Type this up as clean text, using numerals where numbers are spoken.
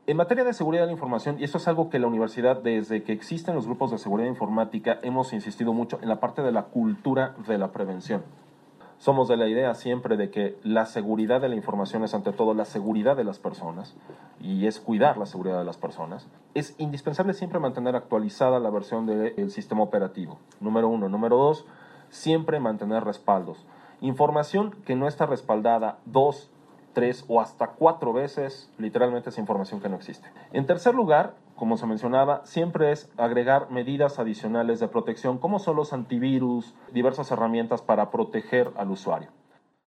En materia de seguridad de la información, y esto es algo que la universidad, desde que existen los grupos de seguridad informática, hemos insistido mucho en la parte de la cultura de la prevención. Somos de la idea siempre de que la seguridad de la información es ante todo la seguridad de las personas y es cuidar la seguridad de las personas. Es indispensable siempre mantener actualizada la versión del sistema operativo, número 1. Número 2, siempre mantener respaldos. Información que no está respaldada 2, 3 o hasta 4 veces, literalmente es información que no existe. En tercer lugar, como se mencionaba, siempre es agregar medidas adicionales de protección, como son los antivirus, diversas herramientas para proteger al usuario.